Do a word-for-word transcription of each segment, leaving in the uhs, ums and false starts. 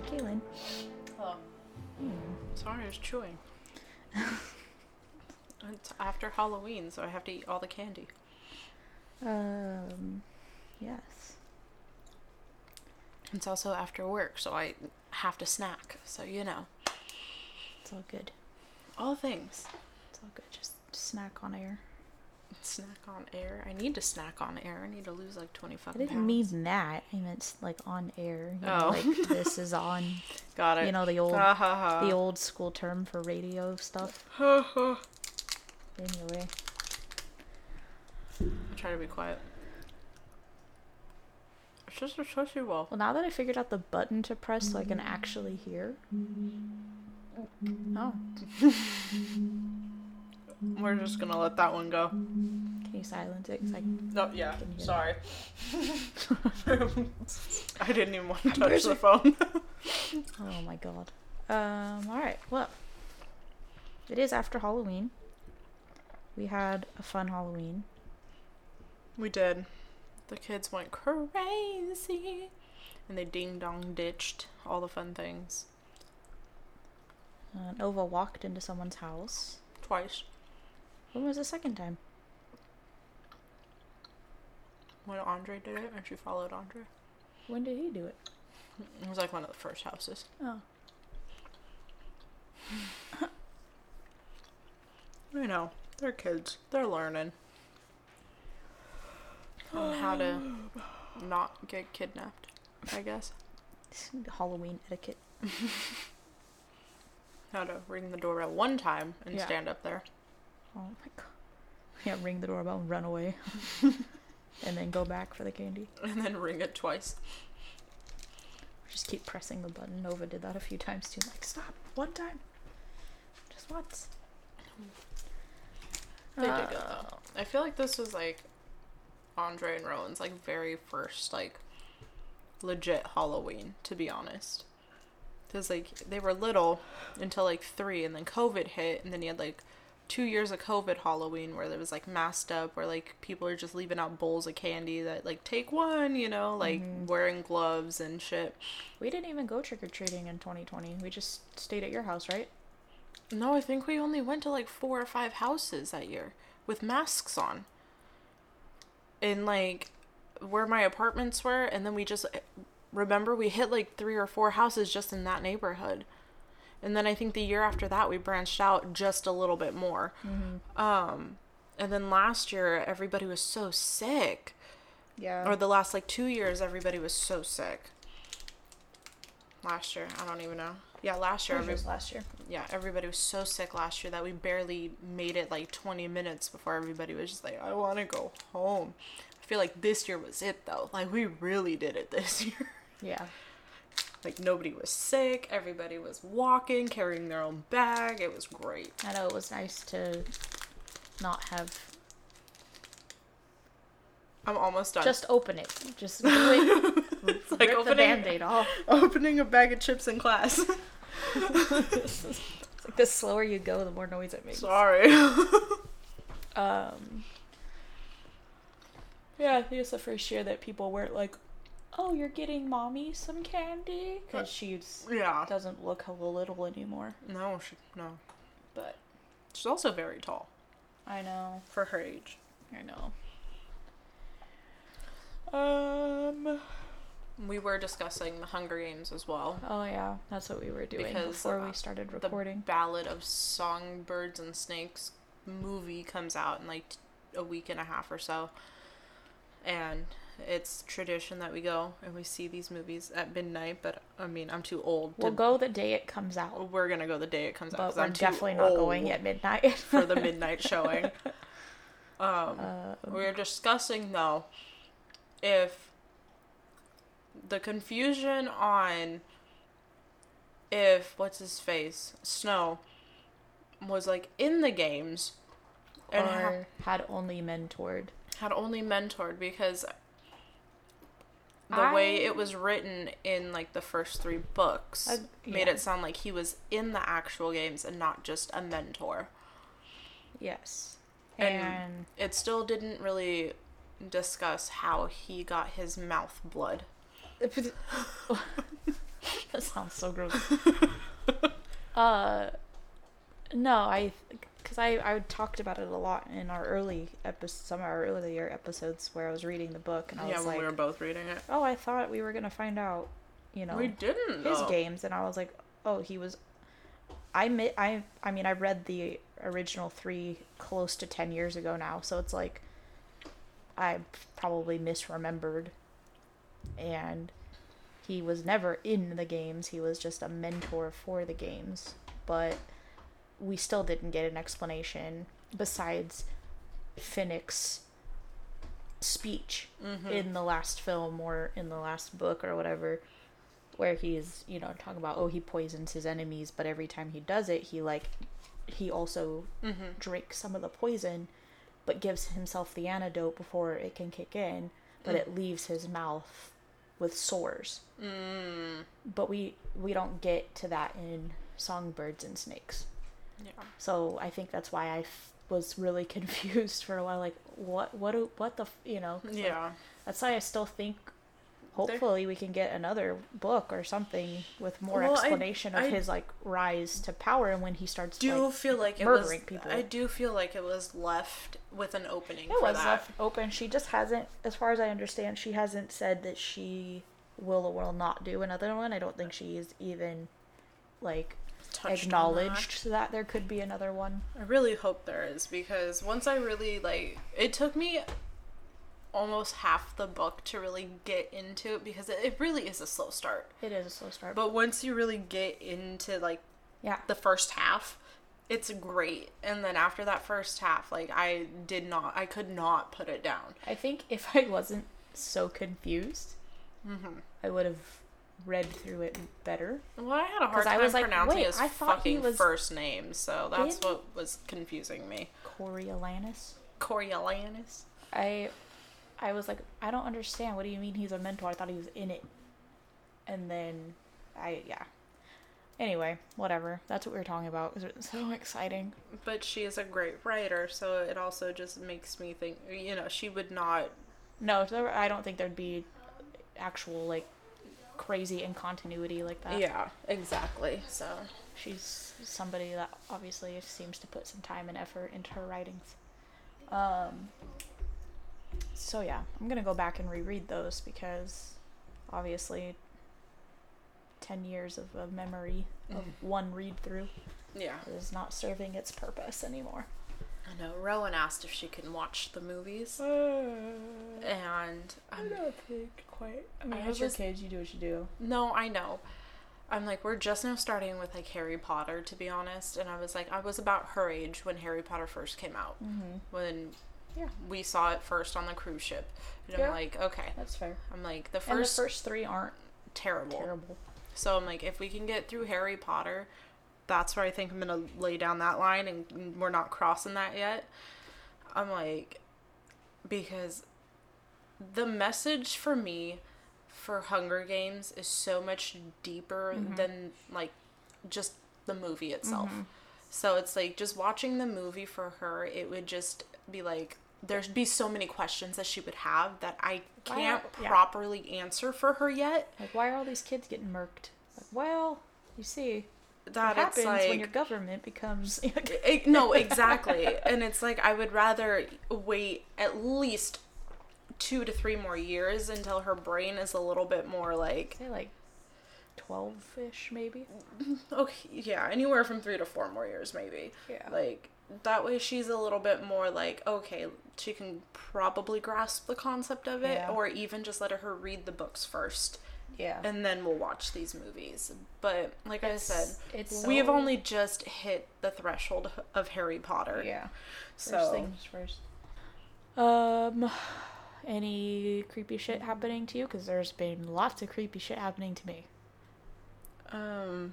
Kaylin. Hello. Hmm. Sorry, I was chewing. It's after Halloween, so I have to eat all the candy. Um, yes. It's also after work, so I have to snack. So, you know. It's all good. All things. It's all good. Just snack on air. Snack on air? I need to snack on air. I need to lose like twenty I fucking didn't pounds. mean that. I meant like on air. You know, Oh. like this is on. Got it. You know, the old, Ha ha ha. the old school term for radio stuff. Ha ha. Anyway. I try to be quiet. It's just a sushi wall. Well, now that I figured out the button to press so I can actually hear. Oh. We're just gonna let that one go. Can you silence it? 'Cause I No, yeah. can hear Sorry. I didn't even want to touch Where's the it? phone. Oh my god. Um, alright, well. It is after Halloween. We had a fun Halloween. We did. The kids went crazy. And they ding dong ditched all the fun things. Uh, Nova walked into someone's house. Twice. When was the second time? When Andre did it, and she followed Andre. When did he do it? It was like one of the first houses. Oh. You know, they're kids. They're learning. On how to not get kidnapped, I guess. Halloween etiquette. How to ring the doorbell one time and Yeah. stand up there. Oh my god. Yeah, ring the doorbell and run away. And then go back for the candy. And then ring it twice. Just keep pressing the button. Nova did that a few times too. Like, stop. One time. Just once. They did Uh, good though. I feel like this was like Andre and Rowan's like very first like legit Halloween, to be honest. Because like they were little until like three, and then COVID hit, and then you had like two years of COVID Halloween where there was like masked up, where like people are just leaving out bowls of candy that like take one, you know, like Mhm. wearing gloves and shit. We didn't even go trick-or-treating in twenty twenty. We just stayed at your house, right? No, I think we only went to like four or five houses that year with masks on. In like where my apartments were, and then we just remember we hit like three or four houses just in that neighborhood. And then I think the year after that we branched out just a little bit more. Mm-hmm. Um and then last year everybody was so sick. Yeah. Or the last like two years everybody was so sick. Last year, I don't even know. Yeah, last year. It Every, was last year. yeah, everybody was so sick last year that we barely made it like twenty minutes before everybody was just like, I want to go home. I feel like this year was it though. Like we really did it this year. Yeah. Like nobody was sick. Everybody was walking, carrying their own bag. It was great. I know it was nice to not have. I'm almost done. Just open it. Just do it. It's like Rip the opening, band-aid off. opening a bag of chips in class. It's like the slower you go, the more noise it makes. Sorry. Um. Yeah, I think it's the first year that people weren't like, "Oh, you're getting mommy some candy," because she Yeah. doesn't look a little anymore. No, she, no. But She's also very tall I know, for her age. I know. Um, we were discussing the Hunger Games as well. Oh yeah, that's what we were doing Because, before uh, we started The recording. Ballad of Songbirds and Snakes movie comes out in like t- a week and a half or so. And it's tradition that we go and we see these movies at midnight, but I mean, I'm too old to... We'll go the day it comes out, We're gonna go the day it comes out. but 'cause we're I'm too definitely not old going at midnight for the midnight showing. Um, Uh, we were discussing, though, if the confusion on if, what's his face, Snow, was, like, in the games and ha- or had only mentored. had only mentored, because the I- way it was written in, like, the first three books I- made yeah. it sound like he was in the actual games and not just a mentor. Yes. And And it still didn't really discuss how he got his mouth blood. That sounds so gross. uh, no, I, because I, I talked about it a lot in our early episodes, some of our earlier episodes where I was reading the book, and I yeah, was when like, we were both reading it. oh, I thought we were gonna find out, you know, We didn't, his though. games, and I was like, oh, he was. I mi- I I mean, I read the original three close to ten years ago now, so it's like I probably misremembered, and he was never in the games. He was just a mentor for the games, but we still didn't get an explanation besides Finnick's speech Mm-hmm. in the last film or in the last book or whatever, where he's, you know, talking about, oh, he poisons his enemies, but every time he does it, he like he also Mm-hmm. drinks some of the poison but gives himself the antidote before it can kick in, but Mm. it leaves his mouth with sores. Mm. But we we don't get to that in Songbirds and Snakes. Yeah. So I think that's why I f- was really confused for a while, like what what do, what the f- you know 'cause, like, Yeah. that's why I still think hopefully we can get another book or something with more Well, I- explanation of I his like rise to power and when he starts do like, feel like it murdering was, people. I do feel like it was left with an opening It for was that. left open. She just hasn't, as far as I understand, she hasn't said that she will or will not do another one. I don't think she's even like Touched on acknowledged that. that there could be another one. I really hope there is, because once I really like, it took me almost half the book to really get into it, because it, it really is a slow start. It is a slow start. But once you really get into like yeah. the first half, it's great. And then after that first half, like I did not, I could not put it down. I think if I wasn't so confused, Mm-hmm. I would have read through it better. Well, I had a hard 'Cause I time was like, pronouncing wait, his I thought he fucking was first name, so that's in- what was confusing me. Coriolanus. Coriolanus. I I was like, I don't understand. What do you mean he's a mentor? I thought he was in it. And then I yeah. Anyway, whatever. That's what we were talking about. It was so exciting. But she is a great writer, so it also just makes me think, you know, she would not. No, there, I don't think there'd be actual like crazy incontinuity like that. Yeah, exactly. So She's somebody that obviously seems to put some time and effort into her writings. Um so yeah, I'm gonna go back and reread those because obviously ten years of a memory of Mhm. one read through yeah, is not serving its purpose anymore. I know. Rowan asked if she can watch the movies, Uh, and um, think quite. I mean, I as your was- kids, you do what you do. no, I know. I'm like, we're just now starting with like Harry Potter, to be honest. And I was like, I was about her age when Harry Potter first came out, Mm-hmm. when Yeah. we saw it first on the cruise ship. And Yeah. I'm like, okay. That's fair. I'm like, the And the first, first three aren't terrible. terrible. So I'm like, if we can get through Harry Potter, that's where I think I'm gonna lay down that line, and we're not crossing that yet. I'm like, because the message for me for Hunger Games is so much deeper Mhm. than like just the movie itself. Mhm. So it's like just watching the movie for her, it would just be like, there'd be so many questions that she would have that I Why can't are- yeah. properly answer for her yet. Like, why are all these kids getting murked? Like, well, you see, That what it's happens like, when your government becomes. It- no, exactly. And it's like I would rather wait at least two to three more years until her brain is a little bit more like, Say like twelve-ish, maybe. okay, yeah, anywhere from three to four more years maybe. Yeah. Like that way she's a little bit more like, okay, she can probably grasp the concept of it, Yeah. or even just let her read the books first, Yeah. and then we'll watch these movies. But like I said, it's we've so- only just hit the threshold of Harry Potter. Yeah. First So things first. Um, any creepy shit happening to you? Because there's been lots of creepy shit happening to me. Um,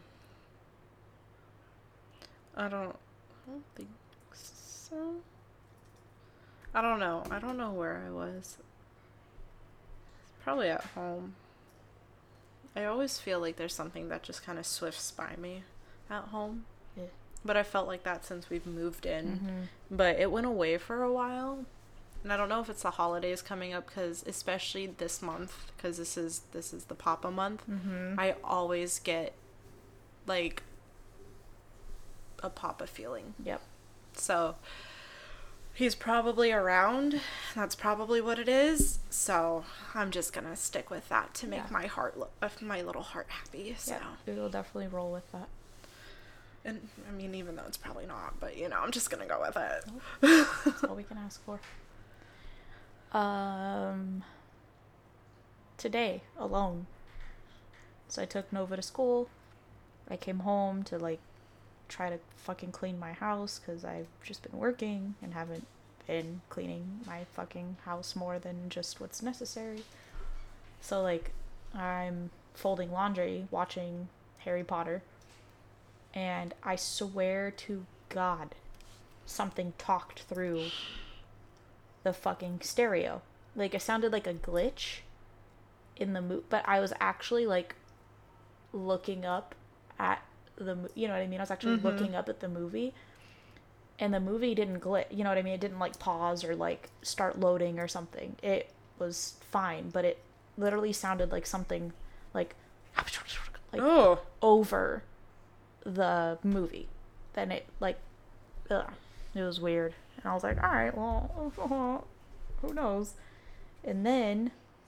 I don't, I don't think so. I don't know. I don't know where I was. Probably at home. I always feel like there's something that just kind of swifts by me at home. Yeah. But I felt like that since we've moved in. Mm-hmm. But it went away for a while. and I don't know if it's the holidays coming up, because especially this month, because this is this is the Papa month, Mm-hmm. I always get like a Papa feeling. Yep. So he's probably around. That's probably what it is. So I'm just gonna stick with that to make Yeah. my heart, lo- uh, my little heart happy. So. Yeah, we'll definitely roll with that. And I mean, even though it's probably not, but you know, I'm just gonna go with it. That's all we can ask for. Um, today alone. So I took Nova to school. I came home to like try to fucking clean my house because I've just been working and haven't been cleaning my fucking house more than just what's necessary. So like I'm folding laundry, watching Harry Potter, and I swear to God, something talked through the fucking stereo. Like it sounded like a glitch in the mo- but I was actually like looking up at the mo- you know what I mean? I was actually Mm-hmm. looking up at the movie, and the movie didn't glitch. You know what I mean? It didn't like pause or like start loading or something. It was fine, but it literally sounded like something like like Oh. over the movie. Then it like ugh, it was weird, and I was like, all right, well, who knows? And then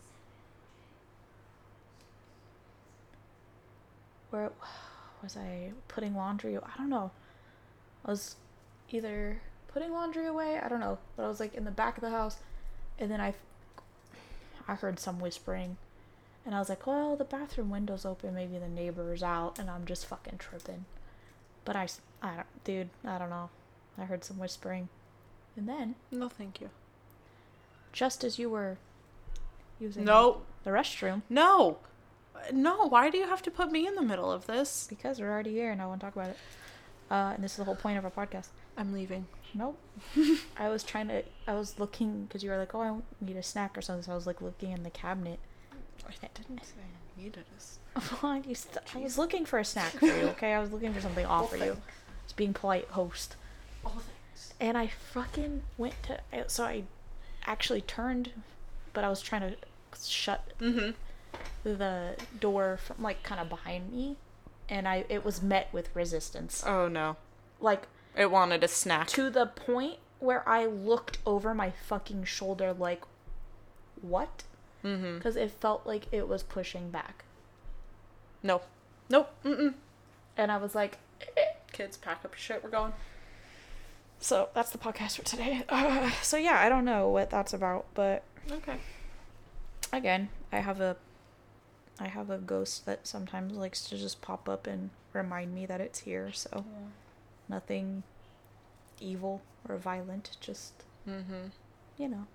where was I putting laundry? I don't know. I was either putting laundry away, I don't know, but I was like in the back of the house, and then I I heard some whispering, and I was like, well, the bathroom window's open, maybe the neighbor's out, and I'm just fucking tripping. But I, I don't, dude, I don't know. I heard some whispering, and then No, thank you. just as you were using No. the restroom, No. No. Why do you have to put me in the middle of this? because we're already here and I want to talk about it. Uh, and this is the whole point of our podcast. I'm leaving. Nope. I was trying to, I was looking, because you were like, oh, I need a snack or something, so I was like looking in the cabinet. I didn't say I needed this. I used to- I was looking for a snack for you, okay? I was looking for something off for you. thanks. It's being polite host. Oh, thanks. And I fucking went to, I- so I actually turned, but I was trying to shut Mm-hmm. the door from like kind of behind me, and I it was met with resistance. Oh, no. Like It wanted a snack. to the point where I looked over my fucking shoulder like, what? Mm-hmm. Because it felt like it was pushing back. No. Nope. Mm-mm. And I was like, eh. Kids, pack up your shit. We're going. So that's the podcast for today. Uh, so yeah, I don't know what that's about, but Okay. again, I have a I have a ghost that sometimes likes to just pop up and remind me that it's here, so nothing evil or violent, just, Mm-hmm. you know.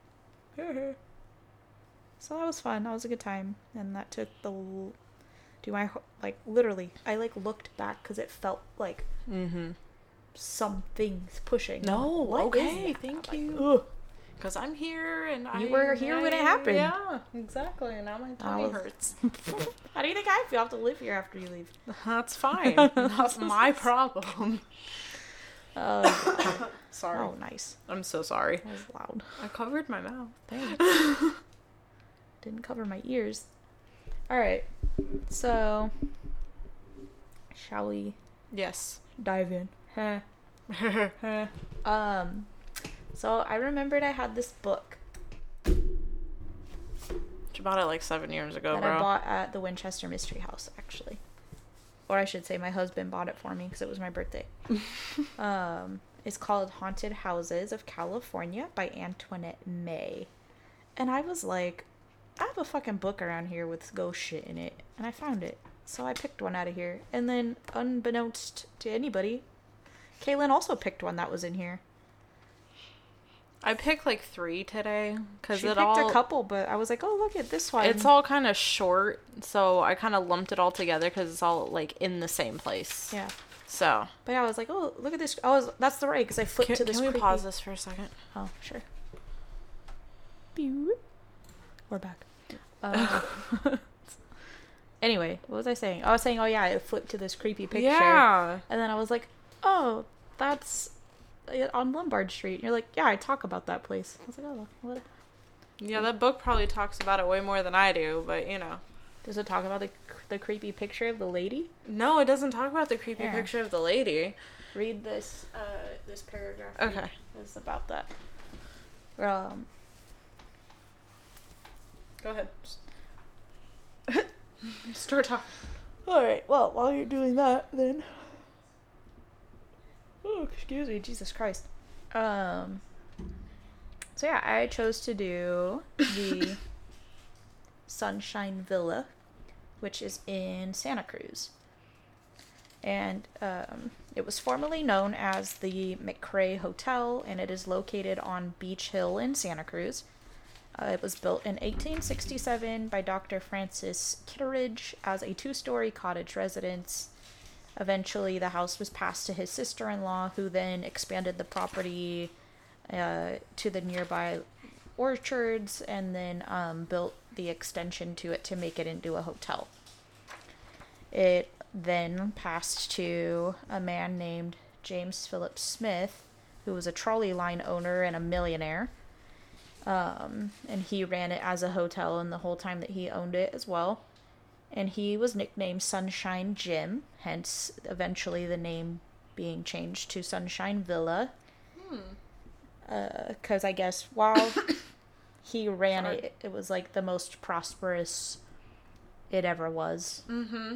So that was fun. That was a good time, and that took the l- do my ho- like literally I like looked back because it felt like Mm-hmm. something's pushing. No, What is okay, that? thank Like, you. ugh. Because I'm here and I... You were here when it I- happened. Yeah, exactly. And now my tummy was- hurts. How do you think I feel? I have to live here after you leave. That's fine. Not my problem. Oh, Sorry. oh, nice. I'm so sorry. That was loud. I covered my mouth. Thanks. Didn't cover my ears. All right. So, shall we Yes. dive in? Um, so I remembered I had this book She bought it like seven years ago, that bro. I bought at the Winchester Mystery House, actually. Or I should say my husband bought it for me because it was my birthday. um, it's called Haunted Houses of California by Antoinette May. And I was like, I have a fucking book around here with ghost shit in it. And I found it. So I picked one out of here. And then, unbeknownst to anybody, Kaylin also picked one that was in here. I picked like three today because She it picked all... a couple, but I was like, oh, look at this one. It's all kind of short, so I kind of lumped it all together because it's all like in the same place. Yeah. So... But yeah, I was like, oh, look at this. I was, that's the right, because I flipped Can, to this can we creepy... pause this for a second? Oh, sure. Pew. We're back. Uh, anyway, what was I saying? I was saying, oh yeah, I flipped to this creepy picture. Yeah. And then I was like, oh, that's uh, on Lombard Street. And you're like, yeah, I talk about that place. I was like, oh, what? Yeah, that book probably talks about it way more than I do, but you know. Does it talk about the the creepy picture of the lady? No, it doesn't talk about the creepy Here. picture of the lady. Read this uh this paragraph. Okay. It's about that. Um Go ahead. Start talking. Alright, well, while you're doing that, then... Oh, excuse me, Jesus Christ. Um, so yeah, I chose to do the Sunshine Villa, which is in Santa Cruz. And um, it was formerly known as the McCrae Hotel, and it is located on Beach Hill in Santa Cruz. Uh, it was built in eighteen sixty-seven by Doctor Francis Kitteridge as a two-story cottage residence. Eventually, the house was passed to his sister-in-law, who then expanded the property uh, to the nearby orchards and then um, built the extension to it to make it into a hotel. It then passed to a man named James Philip Smith, who was a trolley line owner and a millionaire. Um, and he ran it as a hotel in the whole time that he owned it as well. And he was nicknamed Sunshine Jim, hence eventually the name being changed to Sunshine Villa. Because uh, I guess while he ran Sorry. it, it was like the most prosperous it ever was. Mm-hmm.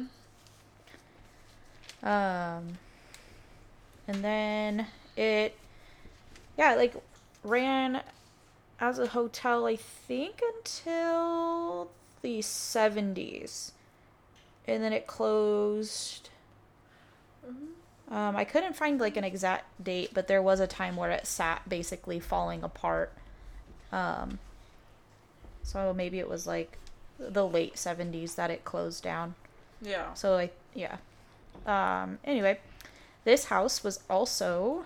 Um, and then it, yeah, like ran as a hotel, I think, until the seventies. And then it closed. Mm-hmm. Um, I couldn't find like an exact date, but there was a time where it sat basically falling apart. Um, so maybe it was like the late seventies that it closed down. Yeah. So like, yeah. Um, anyway, this house was also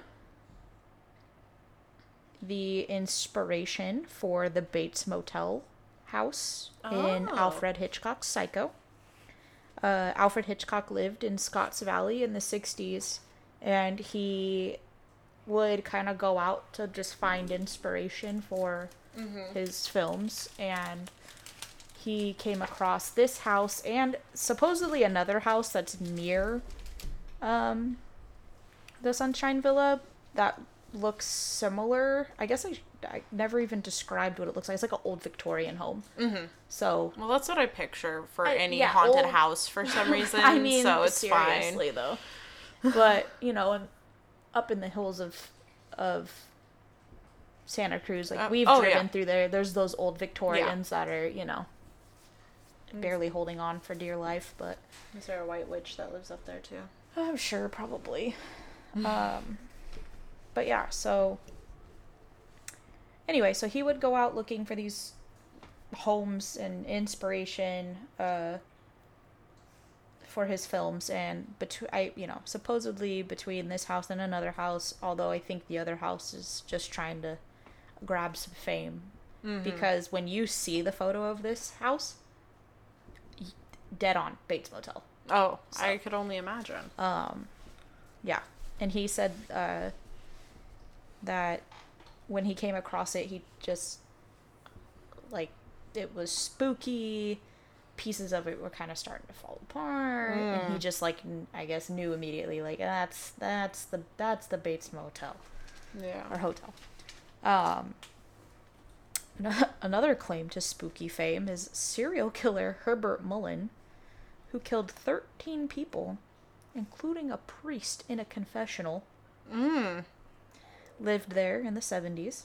the inspiration for the Bates Motel house oh. in Alfred Hitchcock's Psycho. Uh, Alfred Hitchcock lived in Scotts Valley in the sixties, and he would kind of go out to just find inspiration for mm-hmm. his films, and he came across this house and supposedly another house that's near um, the Sunshine Villa that looks similar. I guess I, I never even described what it looks like. It's like an old Victorian home. Mm-hmm. So well, that's what I picture for I, any yeah, haunted old... house for some reason. I mean, so it's seriously fine. though. But you know, up in the hills of of Santa Cruz, like uh, we've oh, driven yeah. through there. There's those old Victorians yeah. that are, you know, barely holding on for dear life. But is there a white witch that lives up there too? I'm sure, probably. um, but yeah, so anyway, so he would go out looking for these homes and inspiration uh, for his films, and between I, you know, supposedly between this house and another house, although I think the other house is just trying to grab some fame, mm-hmm. because when you see the photo of this house, dead on Bates Motel. Oh, so, I could only imagine. Um, yeah, and he said uh, that when he came across it, he just, like, it was spooky. Pieces of it were kind of starting to fall apart, mm. and he just, like, I guess knew immediately, like, that's that's the that's the Bates Motel, yeah, or hotel. Um, another claim to spooky fame is serial killer Herbert Mullen, who killed thirteen people, including a priest in a confessional. Mm. Lived there in the seventies,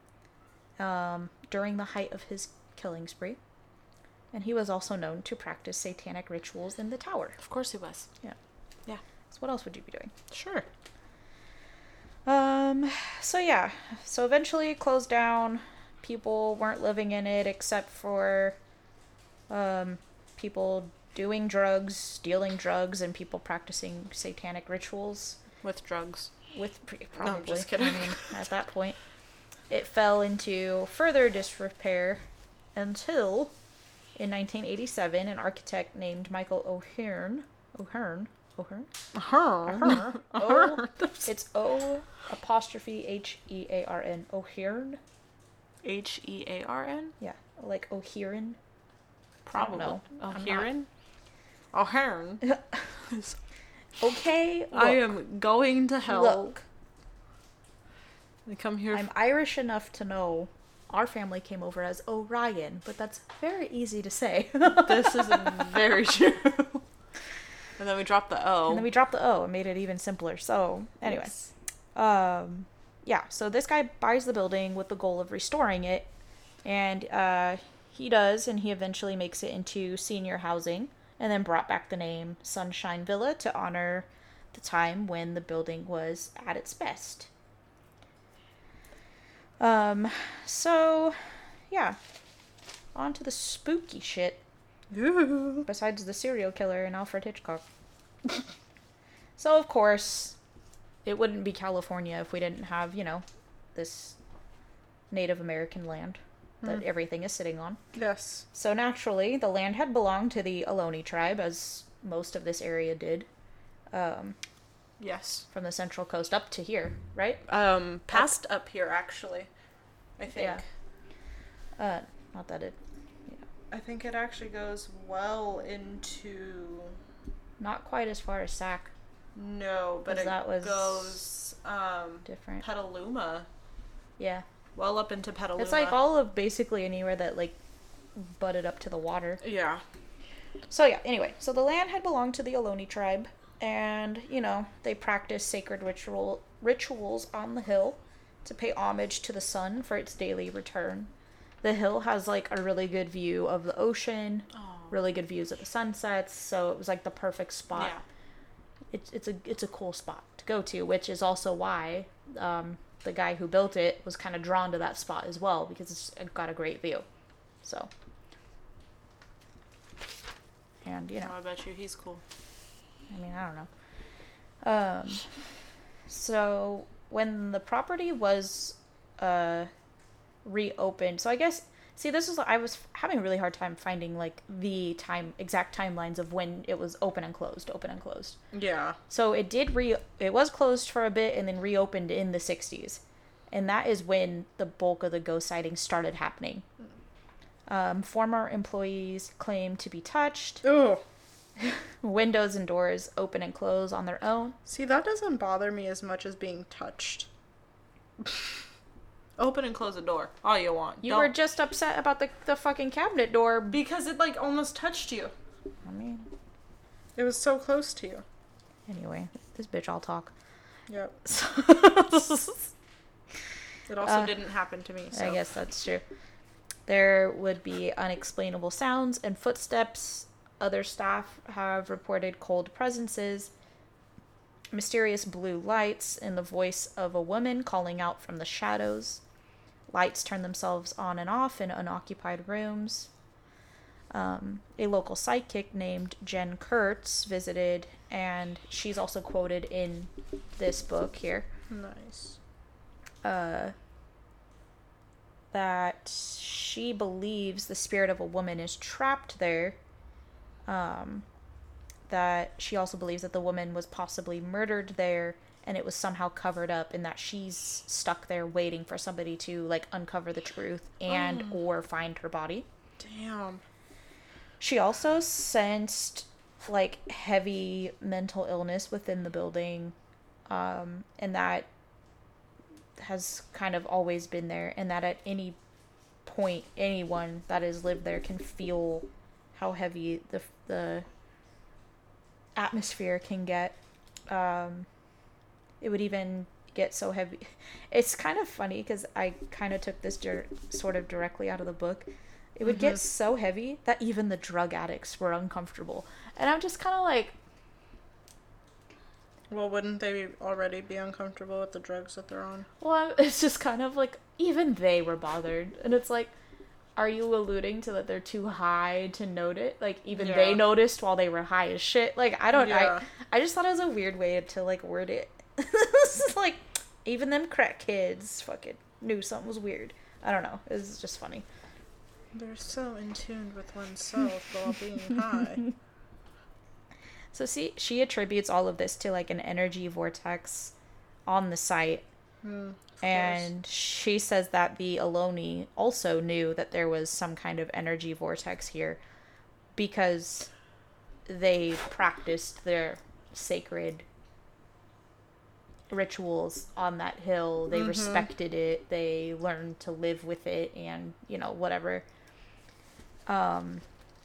um, during the height of his killing spree. And he was also known to practice satanic rituals in the tower. Of course he was. Yeah. Yeah. So what else would you be doing? Sure. Um, so yeah. So eventually it closed down. People weren't living in it except for um, people doing drugs, dealing drugs, and people practicing satanic rituals. With drugs. With probably. No, I'm just kidding. I mean, at that point, it fell into further disrepair until, in nineteen eighty-seven, an architect named Michael O'Hearn, O'Hearn, O'Hearn? Ahern. Ahern. O. It's O apostrophe H E A R N. O'Hearn? H E A R N? Yeah, like O'Hearn. Probably. know. I'm O'Hearn? O'Hearn. Okay, look, I am going to hell. look. I come here. I'm Irish enough to know our family came over as O'Ryan, but that's very easy to say. This is very true. And then we dropped the O. And then we dropped the O and made it even simpler. So, anyway. Yes. Um, yeah, so this guy buys the building with the goal of restoring it. And uh, he does, and he eventually makes it into senior housing. And then brought back the name Sunshine Villa to honor the time when the building was at its best. Um, so, yeah. On to the spooky shit. Ooh. Besides the serial killer and Alfred Hitchcock. So, of course, it wouldn't be California if we didn't have, you know, this Native American land that Mm. everything is sitting on. Yes. So, naturally, the land had belonged to the Ohlone tribe, as most of this area did, um, Yes. from the Central Coast up to here, right? Um, past up here, actually. I think. Yeah. Uh, not that it, I think it actually goes well into... not quite as far as Sac, No, but 'Cause it that was goes, um, different. Petaluma. Yeah. Well up into Petaluma. It's like all of basically anywhere that, like, butted up to the water. Yeah. So, yeah, anyway. So, the land had belonged to the Ohlone tribe, and, you know, they practiced sacred ritual rituals on the hill to pay homage to the sun for its daily return. The hill has, like, a really good view of the ocean, Oh. really good views of the sunsets, so it was, like, the perfect spot. Yeah. It's, it's, a, it's a cool spot to go to, which is also why um, the guy who built it was kind of drawn to that spot as well, because it's got a great view. So... And, you know, Oh, I bet you he's cool. I mean, I don't know. Um, so when the property was uh reopened, so I guess see this is I was having a really hard time finding like the time exact timelines of when it was open and closed, open and closed. Yeah. So it did re it was closed for a bit and then reopened in the sixties, and that is when the bulk of the ghost sightings started happening. Um, former employees claimed to be touched. Oh. Windows and doors open and close on their own. See, that doesn't bother me as much as being touched. Open and close the door. All you want. You Don't- were just upset about the, the fucking cabinet door. Because it, like, almost touched you. I mean, It was so close to you. anyway, this bitch all talk. Yep. I It also Uh, didn't happen to me, so. guess that's true. There would be unexplainable sounds and footsteps. Other staff have reported cold presences, mysterious blue lights, and the voice of a woman calling out from the shadows. Lights turn themselves on and off in unoccupied rooms. Um, a local psychic named Jen Kurtz visited, and she's also quoted in this book here. Nice. Uh, that she believes the spirit of a woman is trapped there. Um, that she also believes that the woman was possibly murdered there and it was somehow covered up, and that she's stuck there waiting for somebody to like uncover the truth and Oh. or find her body. Damn. She also sensed like heavy mental illness within the building, um, and that has kind of always been there, and that at any point anyone that has lived there can feel how heavy the the atmosphere can get. Um, it would even get so heavy. It's kind of funny because I kind of took this dir- sort of directly out of the book. It would get Mhm. so heavy that even the drug addicts were uncomfortable. And I'm just kind of like, Well, wouldn't they already be uncomfortable with the drugs that they're on? well, it's just kind of like, even they were bothered. And it's like, are you alluding to that they're too high to note it? Like, even they Yeah. noticed while they were high as shit? Like, I don't, Yeah. I, I just thought it was a weird way to, like, word it. This is like, even them crack kids fucking knew something was weird. I don't know. It was just funny. They're so in tune with oneself while being high. So see, she attributes all of this to like an energy vortex on the site. Mm, and she says that the Ohlone also knew that there was some kind of energy vortex here because they practiced their sacred rituals on that hill. They mm-hmm. respected it. They learned to live with it and, you know, whatever. Um,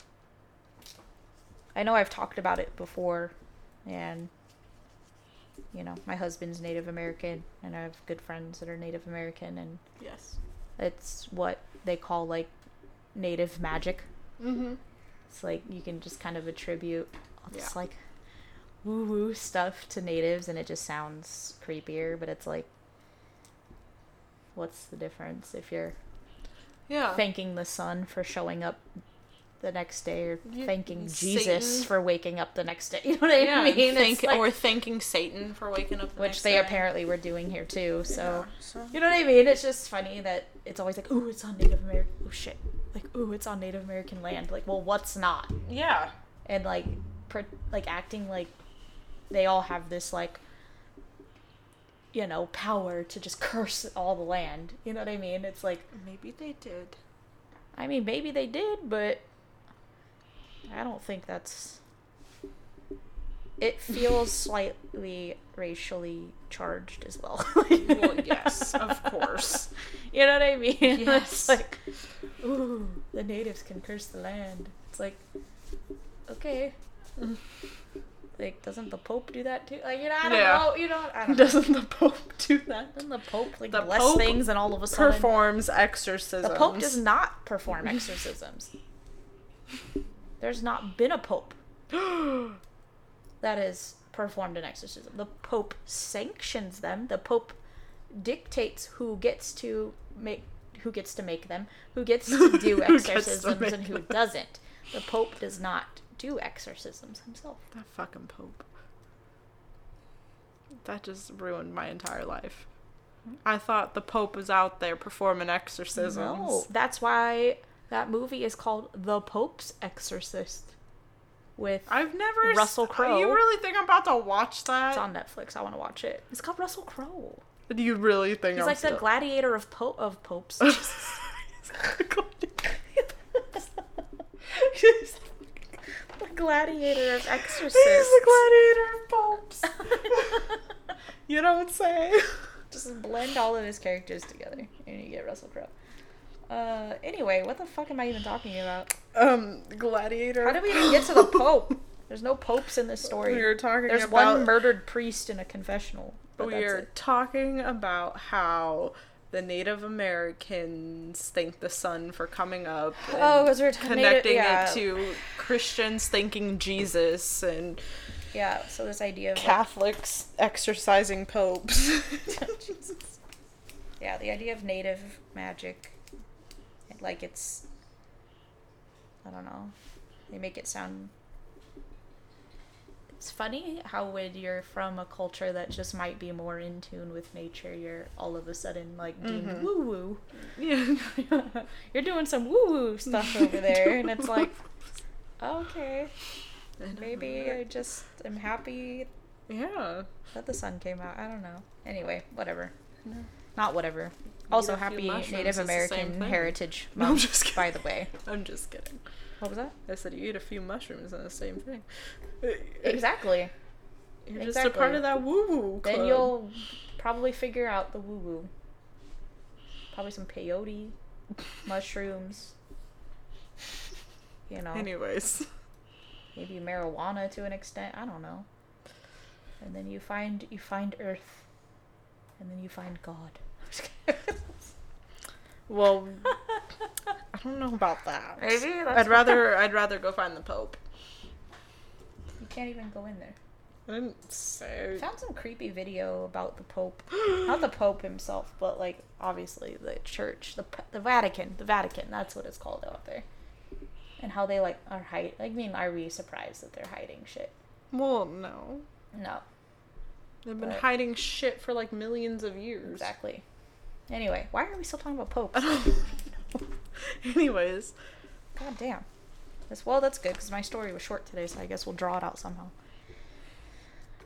I know I've talked about it before, and, you know, my husband's Native American, and I have good friends that are Native American, and yes, it's what they call, like, Native magic. Mm-hmm. It's like you can just kind of attribute all this, yeah. like, woo-woo stuff to natives, and it just sounds creepier, but it's like, what's the difference if you're yeah. thanking the sun for showing up the next day, or you, thanking Satan. Jesus for waking up the next day? You know what I yeah, mean? Thank, like, or thanking Satan for waking up the which next they day. apparently were doing here too, so, yeah, so you know what I mean? It's just funny that it's always like, ooh, it's on Native American, oh shit, like, ooh, it's on Native American land, like, well, what's not? Yeah. And like, per, like acting like they all have this, like, you know, power to just curse all the land. You know what I mean? It's like, maybe they did. I mean, maybe they did, but I don't think that's... It feels slightly racially charged as well. Well, yes, of course. You know what I mean? Yes. It's like, ooh, the natives can curse the land. It's like, okay. Like, doesn't the Pope do that too? Like, you know, I don't yeah. know. You know, I don't know. Doesn't the Pope do that? Doesn't the Pope, like, the bless Pope things and all of a sudden... performs exorcisms. The Pope does not perform exorcisms. There's not been a Pope that has performed an exorcism. The Pope sanctions them. The Pope dictates who gets to make who gets to make them, who gets to do exorcisms, and who them. doesn't. The Pope does not do exorcisms himself. That fucking Pope. That just ruined my entire life. I thought the Pope was out there performing exorcisms. No, that's why that movie is called The Pope's Exorcist. With I've never Russell Crowe. You really think I'm about to watch that? It's on Netflix. I want to watch it. It's called Russell Crowe. Do you really think He's I'm like still... the gladiator of po- of popes. He's the gladiator of exorcists. He's the gladiator of popes. You don't say. Just blend all of his characters together, and you get Russell Crowe. Uh, anyway, what the fuck am I even talking about? Um, gladiator. How did we even get to the Pope? There's no popes in this story. We were talking There's about... one murdered priest in a confessional. But we that's are it. talking about how the Native Americans thank the sun for coming up. And oh, because we're t- connecting native, yeah. it to Christians thanking Jesus and yeah. So this idea of Catholics like, exorcising popes. Jesus. Yeah, the idea of native magic, like it's, I don't know, they make it sound. It's funny how when you're from a culture that just might be more in tune with nature, you're all of a sudden like deemed mm-hmm. woo woo. Yeah, you're doing some woo woo stuff over there, and it's like, okay, maybe I just am happy. Yeah, that the sun came out. I don't know. Anyway, whatever. No. Not whatever. Also, happy Native American Heritage Month, no, I'm just kidding. By the way. I'm just kidding. What was that? I said you eat a few mushrooms and the same thing. Exactly. You're exactly. just a part of that woo-woo club. Then you'll probably figure out the woo-woo. Probably some peyote, mushrooms. You know. Anyways. Maybe marijuana to an extent. I don't know. And then you find you find Earth. And then you find God. Well, I don't know about that. Maybe that's I'd rather I'd rather go find the Pope. You can't even go in there. I didn't say. I found some creepy video about the Pope. Not the Pope himself, but like obviously the church, the the Vatican, the Vatican. That's what it's called out there. And how they like are hiding. Like, I mean, are we surprised that they're hiding shit? Well, no. No. They've been but... hiding shit for like millions of years. Exactly. Anyway, why are we still talking about popes? I don't know. Anyways. God damn. This, well, that's good, because my story was short today, so I guess we'll draw it out somehow.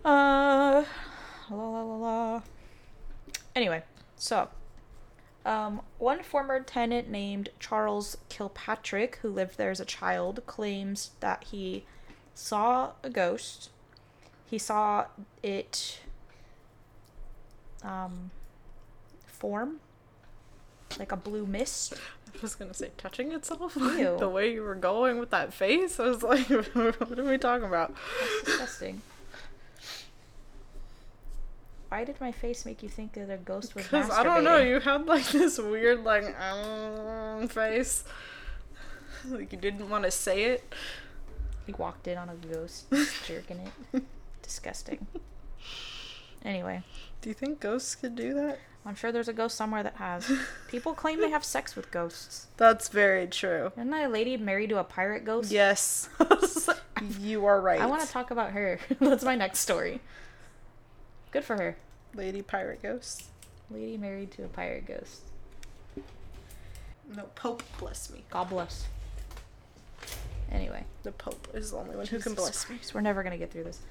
Uh, la la la la. Anyway, so, um, one former tenant named Charles Kilpatrick, who lived there as a child, claims that he saw a ghost. He saw it, um, form like a blue mist. I was gonna say touching itself. Ew. The way you were going with that face, I was like, what are we talking about? That's disgusting. Why did my face make you think that a ghost was masturbating? Because I don't know, you had like this weird like um face, like you didn't want to say it. He walked in on a ghost, jerking it. Disgusting. Anyway. Do you think ghosts could do that? I'm sure there's a ghost somewhere that has. People claim they have sex with ghosts. That's very true. Isn't that a lady married to a pirate ghost? Yes. You are right. I want to talk about her. That's my next story. Good for her. Lady pirate ghost. Lady married to a pirate ghost. No, Pope bless me. God bless. Anyway. The Pope is the only one who Jesus can bless Christ, we're never going to get through this.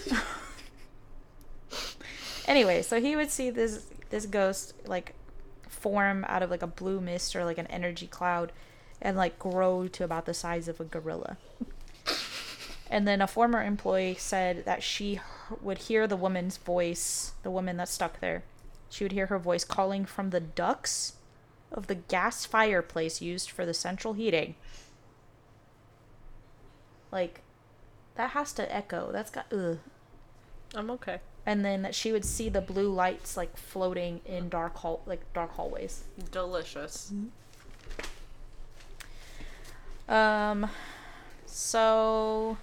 Anyway, so he would see this this ghost like form out of like a blue mist or like an energy cloud and like grow to about the size of a gorilla. And then a former employee said that she h- would hear the woman's voice, the woman that's stuck there. She would hear her voice calling from the ducts of the gas fireplace used for the central heating. Like, that has to echo. That's got, ugh. I'm okay. And then that she would see the blue lights like floating in dark hall, like dark hallways. Delicious. Um, so,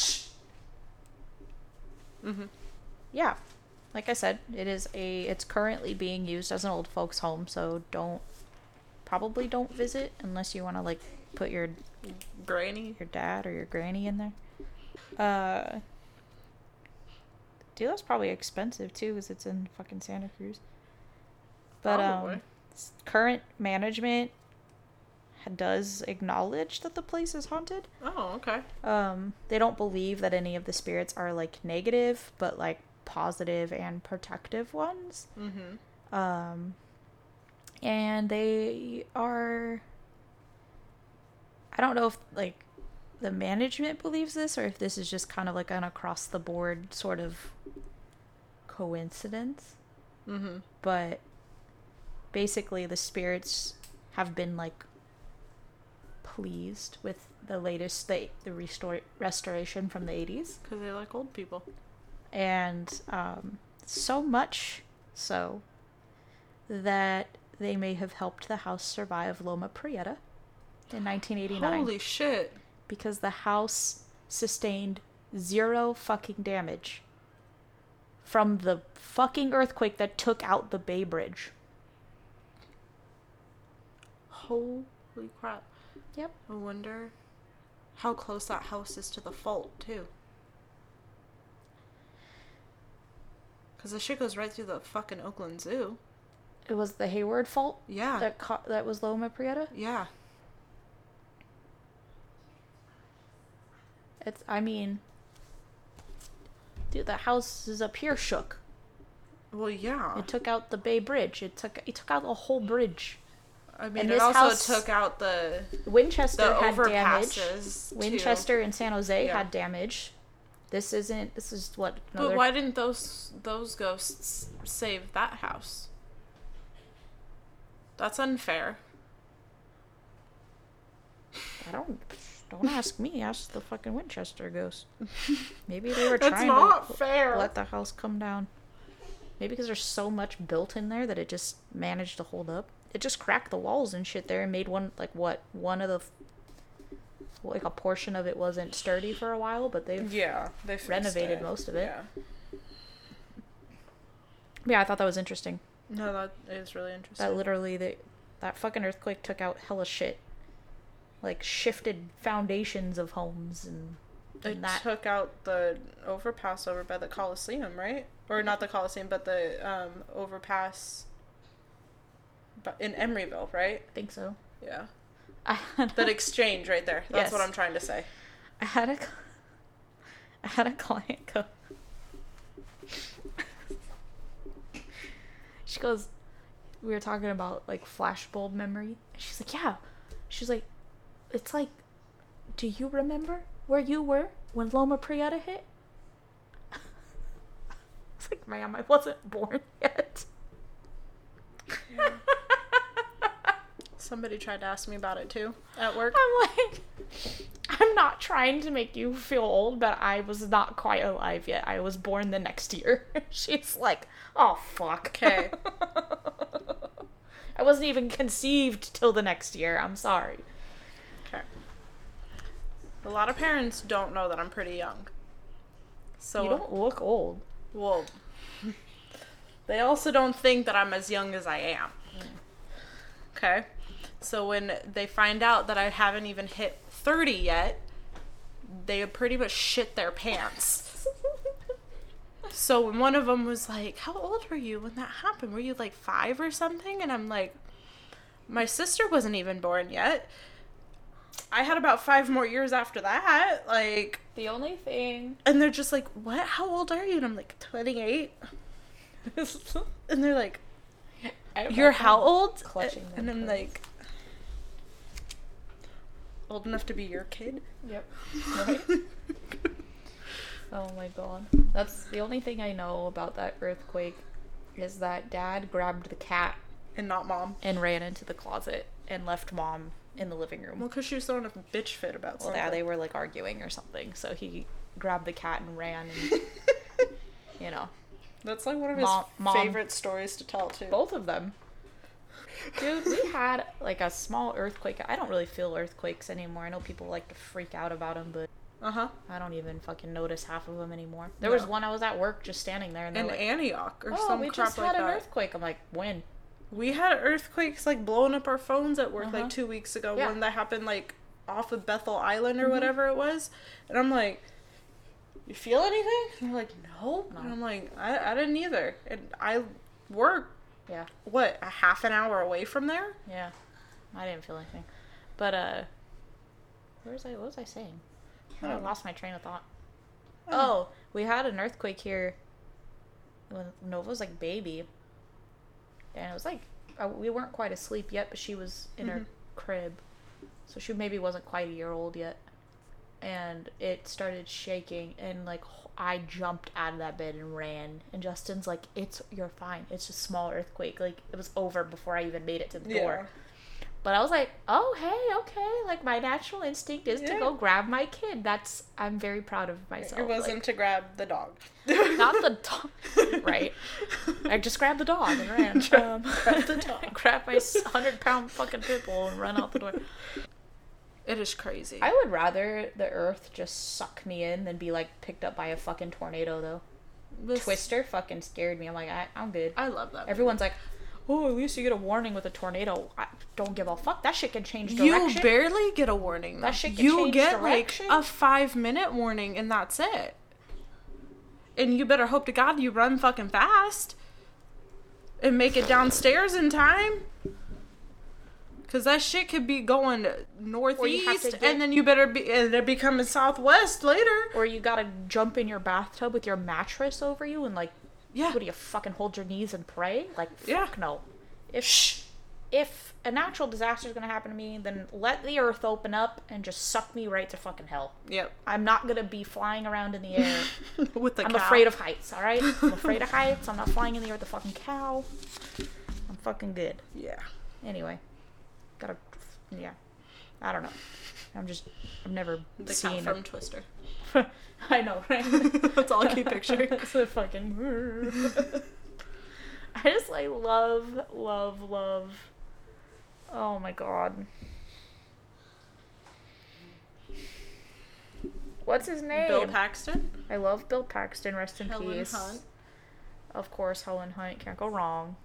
Mm-hmm. yeah, like I said, it is a. It's currently being used as an old folks' home. So don't, probably don't visit unless you want to like put your Granny. your dad or your granny in there. Uh. Dude, that's probably expensive too, because it's in fucking Santa Cruz. But Probably. um, s- current management ha- does acknowledge that the place is haunted. Oh, okay. Um, they don't believe that any of the spirits are like negative, but like positive and protective ones. Mm-hmm. Um, and they are. I don't know if like the management believes this or if this is just kind of like an across the board sort of coincidence. Mm-hmm. But basically the spirits have been like pleased with the latest the the restore restoration from the eighties, Because they like old people. and um so much so that they may have helped the house survive Loma Prieta in nineteen eighty-nine. Holy shit. Because the house sustained zero fucking damage from the fucking earthquake that took out the Bay Bridge. Holy crap. Yep. I wonder how close that house is to the fault, too. Because the shit goes right through the fucking Oakland Zoo. It was the Hayward fault Yeah. that ca- that was Loma Prieta. Yeah. It's I mean, dude, the houses up here shook. Well, yeah. It took out the Bay Bridge. It took it took out the whole bridge. I mean, and it this also house- took out the Winchester the had damage. overpasses. too. Winchester and San Jose Yeah. had damage. This isn't. This is what. Another, But why didn't those those ghosts save that house? That's unfair. I don't. Don't ask me. Ask the fucking Winchester ghost. Maybe they were That's trying not to fair. let the house come down. Maybe because there's so much built in there that it just managed to hold up. It just cracked the walls and shit there and made one like what one of the like a portion of it wasn't sturdy for a while, but they've Yeah, they fixed renovated it. most of it. Yeah. Yeah, I thought that was interesting. No, that is really interesting. That literally the that fucking earthquake took out hella shit. Like shifted foundations of homes and, It and that took out the overpass over by the Coliseum, right? Or not the Coliseum, but the um, overpass bu- in Emeryville, right? I think so. Yeah. I had That exchange right there. That's Yes. what I'm trying to say. I had a, I had a client go. she goes, we were talking about like flashbulb memory. And she's like, yeah. She's like, it's like, do you remember where you were when Loma Prieta hit? I was like, ma'am, I wasn't born yet. Yeah. Somebody tried to ask me about it too at work. I'm like, I'm not trying to make you feel old, but I was not quite alive yet. I was born the next year. She's like, oh, fuck. Okay. I wasn't even conceived till the next year. I'm sorry. Okay. A lot of parents don't know that I'm pretty young. So You don't look old. Well, they also don't think that I'm as young as I am. Okay? So when they find out that I haven't even hit thirty yet, they pretty much shit their pants. So when one of them was like, how old were you when that happened? Were you like five or something? And I'm like, my sister wasn't even born yet. I had about five more years after that. Like, The only thing... and they're just like, what? How old are you? And I'm like, twenty-eight. And they're like, you're how old? Clutching And them I'm close. like, old enough to be your kid? Yep. Right? Oh my god. That's the only thing I know about that earthquake is that Dad grabbed the cat And not mom. and ran into the closet and left Mom in the living room. Well, because she was throwing a bitch fit about Well, something. yeah, they were like arguing or something. So he grabbed the cat and ran and, you know, That's like one of his Mom- Mom- favorite stories to tell, too. both of them. Dude, we had like a small earthquake. I don't really feel earthquakes anymore. I know people like to freak out about them, but Uh-huh. I don't even fucking notice half of them anymore. There was No. one I was at work just standing there and they're In like, Antioch or oh, some we crap just like had an that. earthquake. I'm like, when? We had earthquakes like blowing up our phones at work Uh-huh. like two weeks ago. Yeah. One that happened like off of Bethel Island or Mhm. whatever it was. And I'm like, you feel anything? And they're like, no. No. And I'm like, I, I didn't either. And I work, Yeah. what, a half an hour away from there? Yeah. I didn't feel anything. But, uh, where was I, what was I saying? I I don't know. lost my train of thought. I don't know. Oh, we had an earthquake here when Nova was like baby. And it was like, uh, we weren't quite asleep yet, but she was in her Mhm. crib. So she maybe wasn't quite a year old yet. And it started shaking and like h- I jumped out of that bed and ran. And Justin's like, it's, you're fine. It's just a small earthquake. Like it was over before I even made it to the door. But I was like, oh, hey, okay. Like, my natural instinct is Yeah. to go grab my kid. That's, I'm very proud of myself. It wasn't Like, to grab the dog. not the dog. Right. I just grabbed the dog and ran. Um, Grab the dog. grab my one hundred pound fucking pit bull and run out the door. It is crazy. I would rather the earth just suck me in than be, like, picked up by a fucking tornado, though. This- Twister fucking scared me. I'm like, I, I'm good. I love that. Everyone's like, oh, at least you get a warning with a tornado. I don't give a fuck. That shit can change You direction. barely get a warning. That though. shit can You change get direction. like a five minute warning and that's it. And you better hope to God you run fucking fast and make it downstairs in time. Cause that shit could be going northeast, get- and then you better be, and it becoming southwest later. Or you gotta jump in your bathtub with your mattress over you and like, Yeah. what do you fucking hold your knees and pray? Like, fuck Yeah. no. If if a natural disaster is gonna happen to me, then let the earth open up and just suck me right to fucking hell. Yep. I'm not gonna be flying around in the air. With the I'm cow. afraid of heights. All right, I'm afraid of heights. I'm not flying in the air with a fucking cow. I'm fucking good. Yeah. Anyway, gotta, yeah. I don't know. I'm just, I've never The cow seen from a Twister. I know, right? That's all I keep picturing. It's a fucking. I just like love, love, love. Oh my god. What's his name? Bill Paxton. I love Bill Paxton. Rest in Helen peace. Hunt. Of course, Helen Hunt can't go wrong.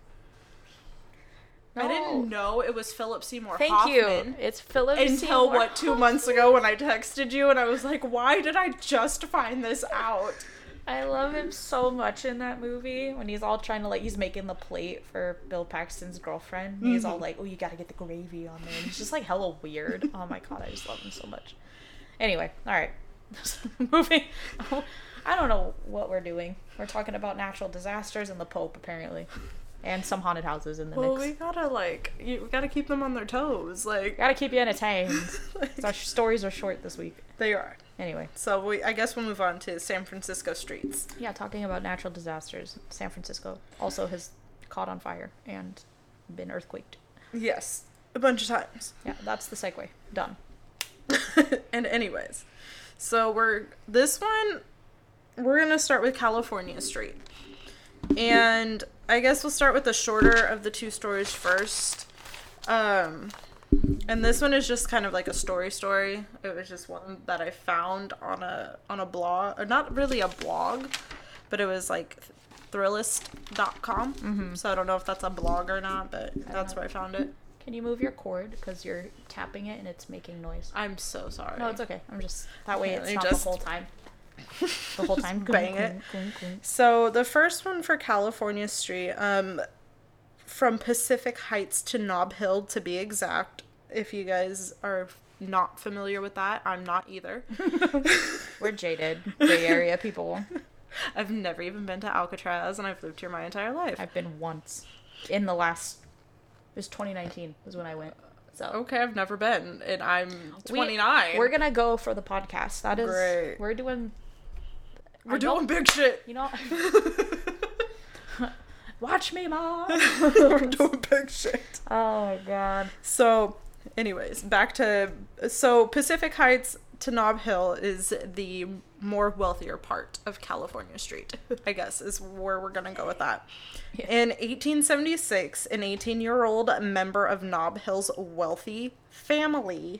I didn't know it was Philip Seymour Thank Hoffman. you. It's Philip Until Seymour what, two months ago when I texted you and I was like, why did I just find this out? I love him so much in that movie when he's all trying to like he's making the plate for Bill Paxton's girlfriend. And he's all like, "Oh, you gotta get the gravy on there." And he's just like hella weird. Oh my god, I just love him so much. Anyway, all right, moving. I don't know what we're doing. We're talking about natural disasters and the Pope apparently. and some haunted houses in the Well, mix. we gotta, like, you, we gotta keep them on their toes. Like, Gotta keep you entertained. like, Our stories are short this week. they are. Anyway. So, we I guess we'll move on to San Francisco streets. Yeah, talking about natural disasters. San Francisco also has caught on fire and been earthquaked. Yes, a bunch of times. Yeah, that's the segue. Done. And anyways, so we're, this one, we're gonna start with California Street. And I guess we'll start with the shorter of the two stories first. Um, and this one is just kind of like a story story. It was just one that I found on a on a blog, or not really a blog, but it was like thrillist dot com. Mm-hmm. So I don't know if that's a blog or not, but that's know. where I found it. Can you move your cord? Because you're tapping it and it's making noise. I'm so sorry. No, it's okay. I'm just... That way Okay, it's let me not just- the whole time. The whole time. Bang it. So the first one for California Street, um, from Pacific Heights to Nob Hill to be exact. If you guys are not familiar with that, I'm not either. We're jaded. Bay Area people. I've never even been to Alcatraz, and I've lived here my entire life. I've been once. In the last... It was twenty nineteen was when I went. So Okay, I've never been, and I'm We- twenty-nine. We're gonna go for the podcast. That is... Great. We're doing... We're I doing don't- big shit. You know... Watch me, Mom! We're doing big shit. Oh, my God. So, anyways, back to so Pacific Heights to Nob Hill is the more wealthier part of California Street, I guess, is where we're gonna go with that. Yeah. In eighteen seventy-six, an eighteen-year-old member of Nob Hill's wealthy family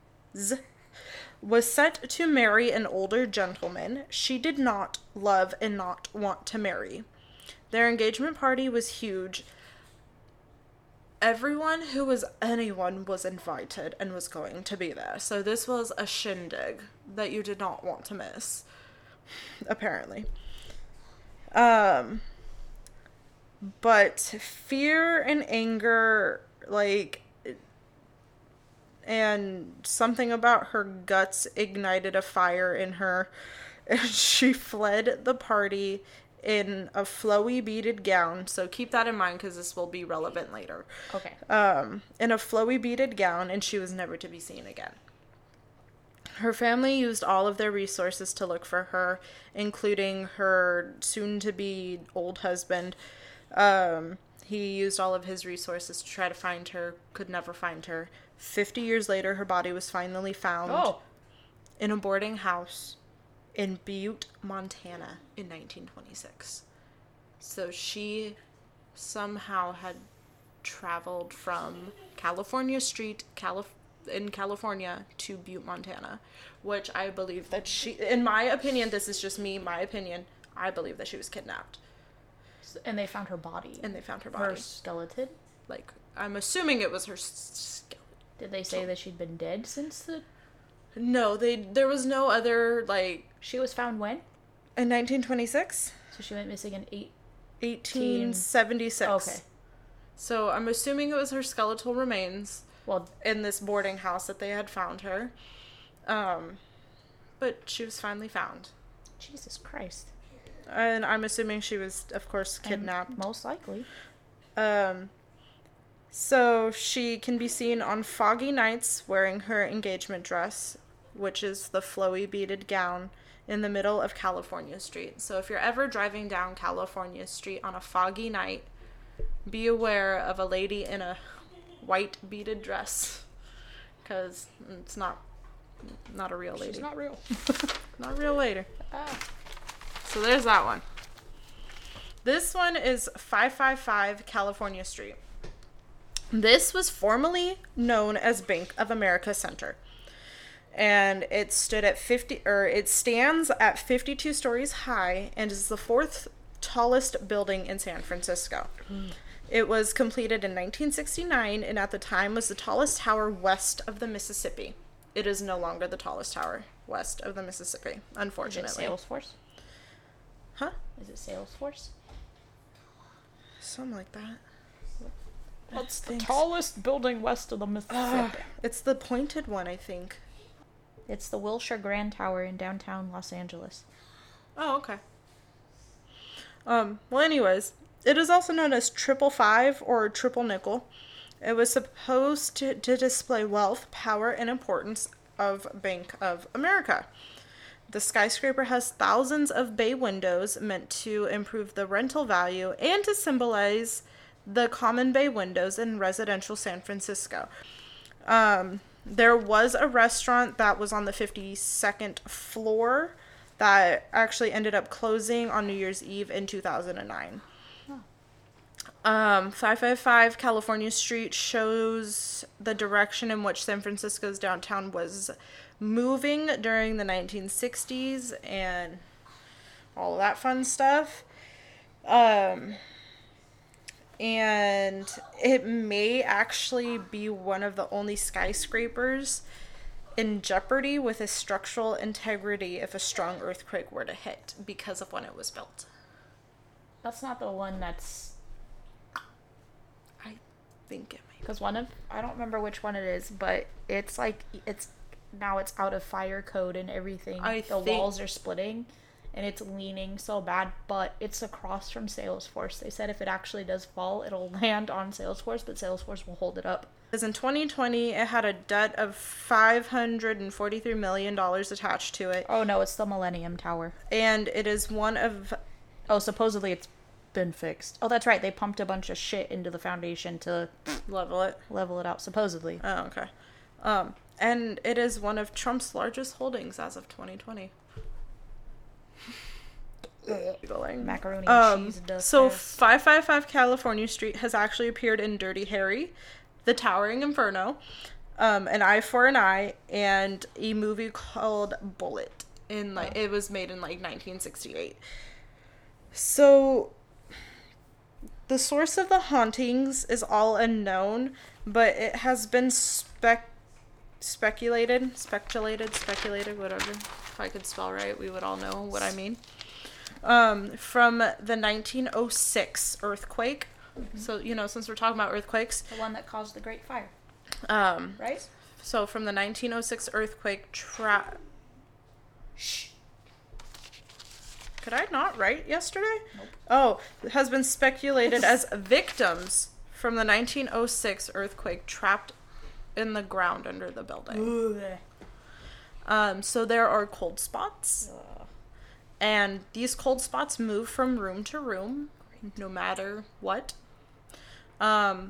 was set to marry an older gentleman she did not love and not want to marry. Their engagement party was huge. Everyone who was anyone was invited and was going to be there. So this was a shindig that you did not want to miss, apparently. Um, but fear and anger, like, and something about her guts ignited a fire in her, and she fled the party in a flowy beaded gown. So keep that in mind because this will be relevant later. Okay. Um, in a flowy beaded gown, and she was never to be seen again. Her family used all of their resources to look for her, including her soon-to-be old husband. Um, he used all of his resources to try to find her, could never find her. Fifty years later, her body was finally found Oh. in a boarding house in Butte, Montana in nineteen twenty-six. So she somehow had traveled from California Street, Calif- in California to Butte, Montana, which I believe that she, in my opinion, this is just me, my opinion, I believe that she was kidnapped. And they found her body. And they found her Her body. skeleton? Like, I'm assuming it was her s- skeleton. Did they say that she'd been dead since the... No, they, there was no other, like, She was found when? in nineteen twenty-six? So she went missing in eight... eighteen seventy-six. Okay. So I'm assuming it was her skeletal remains Well, in this boarding house that they had found her. Um, but she was finally found. Jesus Christ. And I'm assuming she was, of course, And kidnapped. most likely. Um, so she can be seen on foggy nights wearing her engagement dress, which is the flowy beaded gown, in the middle of California Street. So if you're ever driving down California Street on a foggy night, be aware of a lady in a white beaded dress, because it's not not a real lady. She's not real. Not a real lady. Ah. So there's that one. This one is five five five California Street. This was formerly known as Bank of America Center. And it stood at fifty or it stands at fifty-two stories high and is the fourth tallest building in San Francisco. Mm. It was completed in nineteen sixty-nine and at the time was the tallest tower west of the Mississippi. It is no longer the tallest tower west of the Mississippi, unfortunately. Is it Salesforce? Huh? Is it Salesforce? Something like that. What's the Thanks. tallest building west of the Mississippi? Uh, it's the pointed one, I think. It's the Wilshire Grand Tower in downtown Los Angeles. Oh, okay. Um, well, anyways, It is also known as triple five or triple nickel. It was supposed to, to display wealth, power, and importance of Bank of America. The skyscraper has thousands of bay windows meant to improve the rental value and to symbolize the common bay windows in residential San Francisco. Um, there was a restaurant that was on the fifty-second floor that actually ended up closing on New Year's Eve in two thousand nine. Um, five five five California Street shows the direction in which San Francisco's downtown was moving during the nineteen sixties and all of that fun stuff. Um, and it may actually be one of the only skyscrapers in jeopardy with its structural integrity if a strong earthquake were to hit because of when it was built. That's not the one that's... I think it may. Because one of... I don't remember which one it is, but it's like... it's now it's out of fire code and everything. I the think... walls are splitting and it's leaning so bad, but it's across from Salesforce. They said if it actually does fall, it'll land on Salesforce, but Salesforce will hold it up. Because in twenty twenty, it had a debt of five hundred forty-three million dollars attached to it. Oh no, it's the Millennium Tower. And it is one of... Oh, supposedly it's been fixed. Oh, that's right. They pumped a bunch of shit into the foundation to level it. Level it out, supposedly. Oh, okay. Um, and it is one of Trump's largest holdings as of twenty twenty. Macaroni and um, cheese dust. So five five five California Street has actually appeared in Dirty Harry, The Towering Inferno, um, An Eye for an Eye, and a movie called Bullet. In like oh. It was made in like nineteen sixty-eight. So the source of the hauntings is all unknown, but it has been spec speculated, speculated, speculated, whatever. If I could spell right, we would all know what I mean. Um, from the nineteen oh six earthquake. Mm-hmm. So, you know, since we're talking about earthquakes. The one that caused the Great Fire. Um, right? So, from the nineteen oh six earthquake, tra- Shh. Could I not write yesterday? Nope. Oh, it has been speculated as victims from the nineteen oh six earthquake trapped in the ground under the building. Um, so there are cold spots. Ugh. And these cold spots move from room to room, no matter what. Um,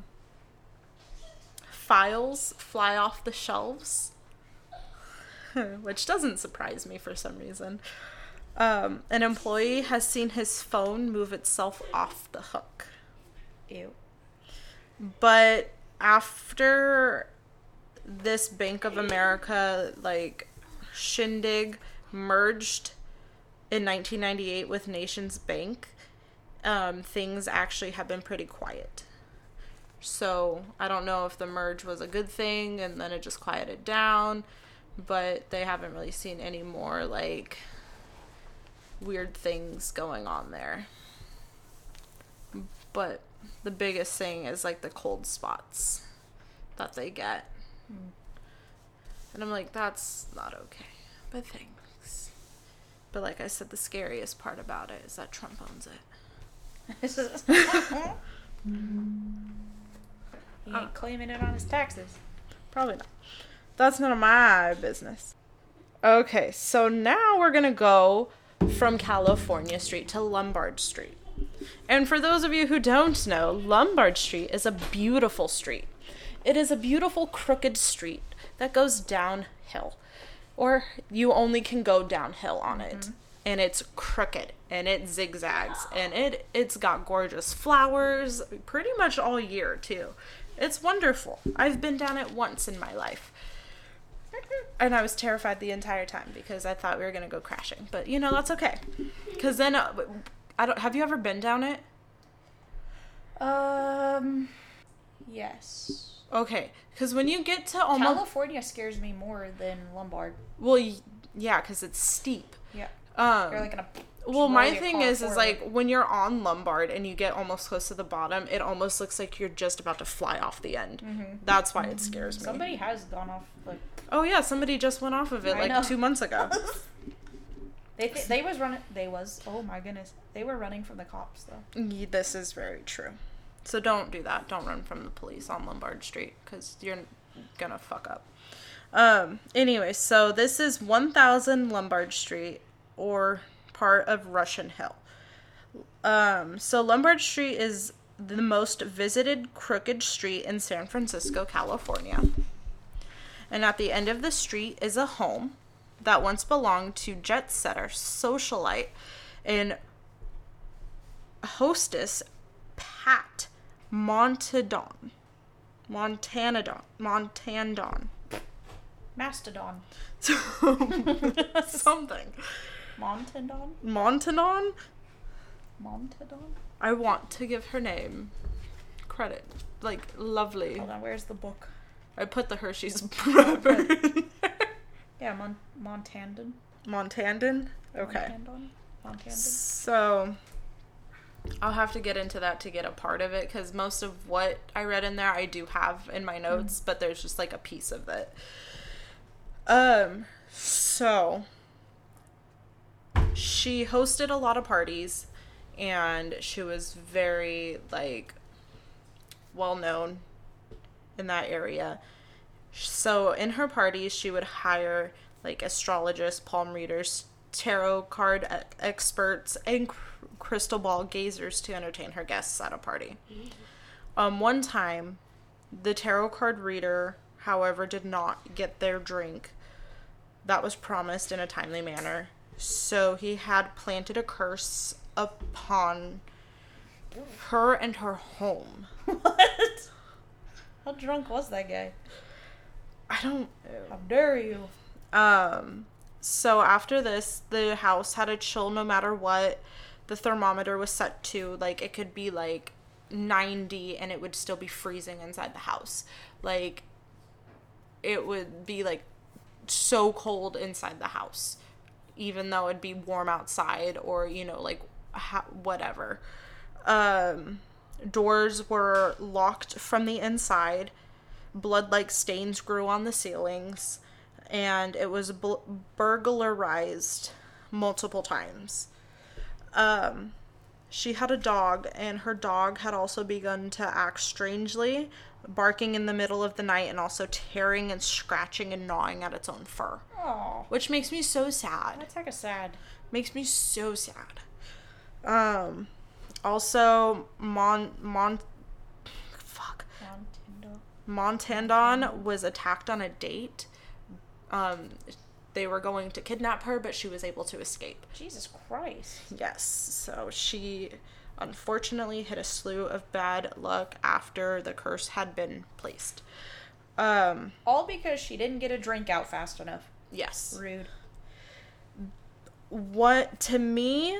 files fly off the shelves, which doesn't surprise me for some reason. Um, an employee has seen his phone move itself off the hook. Ew. But after this Bank of America, like, shindig merged in nineteen ninety-eight with Nations Bank, um, things actually have been pretty quiet. So I don't know if the merge was a good thing and then it just quieted down, but they haven't really seen any more, like, weird things going on there. But the biggest thing is, like, the cold spots that they get. Mm. And I'm like, that's not okay. But thanks. But like I said, the scariest part about it is that Trump owns it. He ain't uh, claiming it on his taxes. Probably not. That's none of my business. Okay, so now we're going to go from California Street to Lombard Street. And for those of you who don't know, Lombard Street is a beautiful street. It is a beautiful crooked street that goes downhill. Or you only can go downhill on it. Mm-hmm. And it's crooked. And it zigzags. And it, it's got gorgeous flowers pretty much all year, too. It's wonderful. I've been down it once in my life. And I was terrified the entire time because I thought we were going to go crashing. But, you know, that's okay. Because then, uh, I don't, have you ever been down it? Um, yes. Okay, because when you get to almost... California scares me more than Lombard. Well, yeah, because it's steep. Yeah. Um, you're like gonna... Well, my thing is, forward. is like, when you're on Lombard and you get almost close to the bottom, it almost looks like you're just about to fly off the end. Mm-hmm. That's why it scares me. Somebody has gone off, like... Oh, yeah, somebody just went off of it, I like, know. two months ago. They th- they was running. They was. Oh my goodness. They were running from the cops though. This is very true. So don't do that. Don't run from the police on Lombard Street because you're gonna fuck up. Um. Anyway, so this is one thousand Lombard Street, or part of Russian Hill. Um. So Lombard Street is the most visited crooked street in San Francisco, California. And at the end of the street is a home that once belonged to jet setter, socialite, and hostess Pat Montandon. Montanadon. Montandon. Mastodon. Something. Montandon? Montanon? Montadon? I want to give her name credit. Like, lovely. Hold on, where's the book? I put the Hershey's wrapper in there. Yeah, Mon- Montandon. Montandon? Okay. Montandon? Montandon? So, I'll have to get into that to get a part of it, because most of what I read in there I do have in my notes, mm. but there's just like a piece of it. Um, so, she hosted a lot of parties, and she was very, like, well known in that area. So in her parties, she would hire like astrologists, palm readers, tarot card e- experts, and cr- crystal ball gazers to entertain her guests at a party. Mm-hmm. Um, one time, the tarot card reader, however, did not get their drink that was promised in a timely manner. So he had planted a curse upon her and her home. What? How drunk was that guy? I don't... How dare you? Um, so after this, the house had a chill no matter what. The thermometer was set to, like, it could be, like, ninety and it would still be freezing inside the house. Like, it would be, like, so cold inside the house, even though it'd be warm outside or, you know, like, ha- whatever. Um... Doors were locked from the inside. Blood-like stains grew on the ceilings. And it was bl- burglarized multiple times. Um, she had a dog, and her dog had also begun to act strangely, barking in the middle of the night and also tearing and scratching and gnawing at its own fur. Aww. Which makes me so sad. That's kind of sad. Makes me so sad. Um... Also, Mon... Mon... Fuck. Montandon was attacked on a date. Um, they were going to kidnap her, but she was able to escape. Jesus Christ. Yes. So she, unfortunately, hit a slew of bad luck after the curse had been placed. Um, All because she didn't get a drink out fast enough. Yes. Rude. What, to me...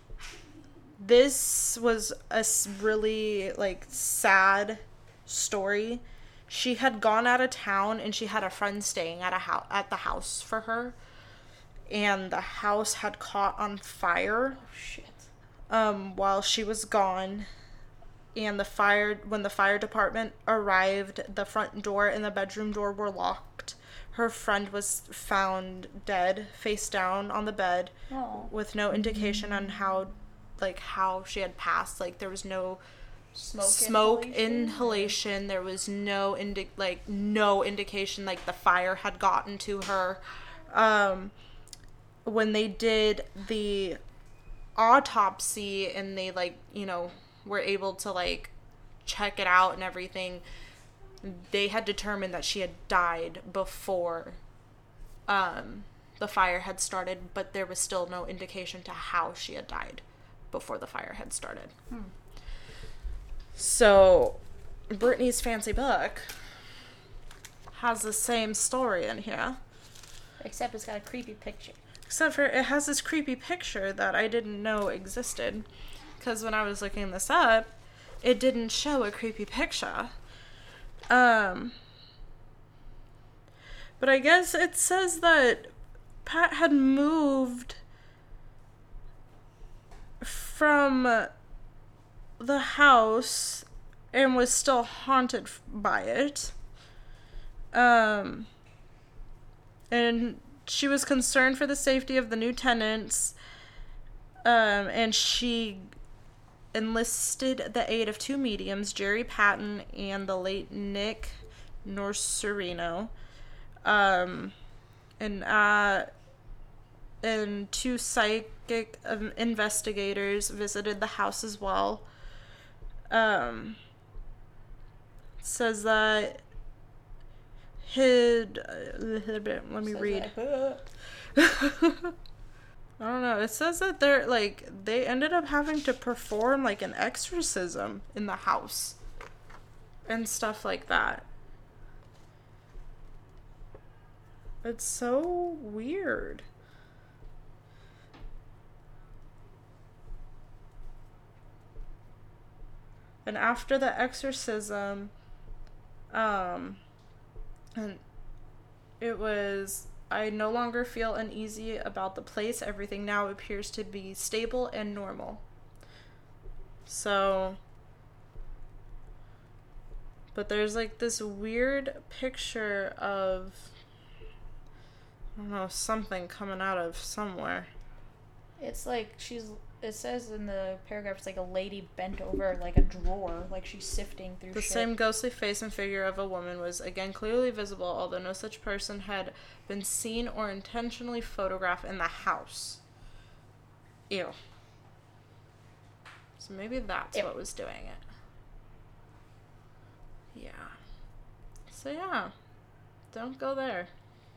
This was a really, like, sad story. She had gone out of town, and she had a friend staying at a ho- at the house for her. And the house had caught on fire. Oh, shit. Um, while she was gone. And the fire, when the fire department arrived, the front door and the bedroom door were locked. Her friend was found dead, face down on the bed. Oh. With no indication on how... like how she had passed. Like there was no smoke, smoke inhalation? inhalation. There was no indi- like no indication like the fire had gotten to her. Um, when they did the autopsy and they like, you know, were able to like check it out and everything, they had determined that she had died before um the fire had started, but there was still no indication to how she had died before the fire had started. Hmm. So, Brittany's fancy book has the same story in here. Except it's got a creepy picture. Except for it has this creepy picture that I didn't know existed. Because when I was looking this up, it didn't show a creepy picture. Um, but I guess it says that Pat had moved from the house and was still haunted by it. Um, and she was concerned for the safety of the new tenants, um, and she enlisted the aid of two mediums, Jerry Patton and the late Nick Norcerino, um, and uh, and two psychic um, investigators visited the house as well. Um, says that hid. Uh, let me Says read. that- I don't know. It says that they're like they ended up having to perform like an exorcism in the house and stuff like that. It's so weird. And after the exorcism, um, and it was, I no longer feel uneasy about the place. Everything now appears to be stable and normal. So, but there's like this weird picture of, I don't know, something coming out of somewhere. It's like she's, it says in the paragraph, it's like a lady bent over like a drawer, like she's sifting through The shit. same ghostly face and figure of a woman was again clearly visible, although no such person had been seen or intentionally photographed in the house. Ew. So maybe that's Ew. what was doing it. Yeah. So yeah, don't go there.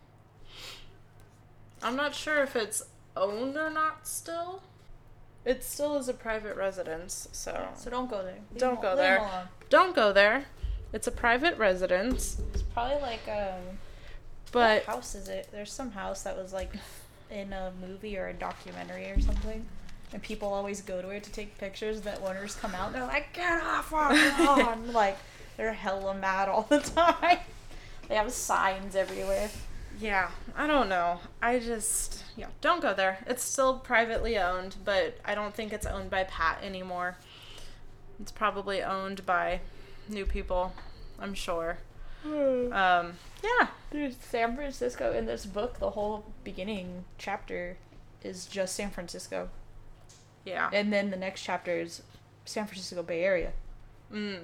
I'm not sure if it's owned or not still. It still is a private residence, so... So don't go there. Leave Don't them- go leave there. them alone. Don't go there. It's a private residence, It's probably like um. but... What house is it? There's some house that was like in a movie or a documentary or something, and people always go to it to take pictures. That owners come out and they're like, "Get off our lawn!" Like they're hella mad all the time. They have signs everywhere. Yeah, I don't know. I just, yeah, don't go there. It's still privately owned, but I don't think it's owned by Pat anymore. It's probably owned by new people, I'm sure. Um, yeah. Dude, San Francisco in this book, the whole beginning chapter is just San Francisco, Yeah. and then the next chapter is San Francisco Bay Area. Mm.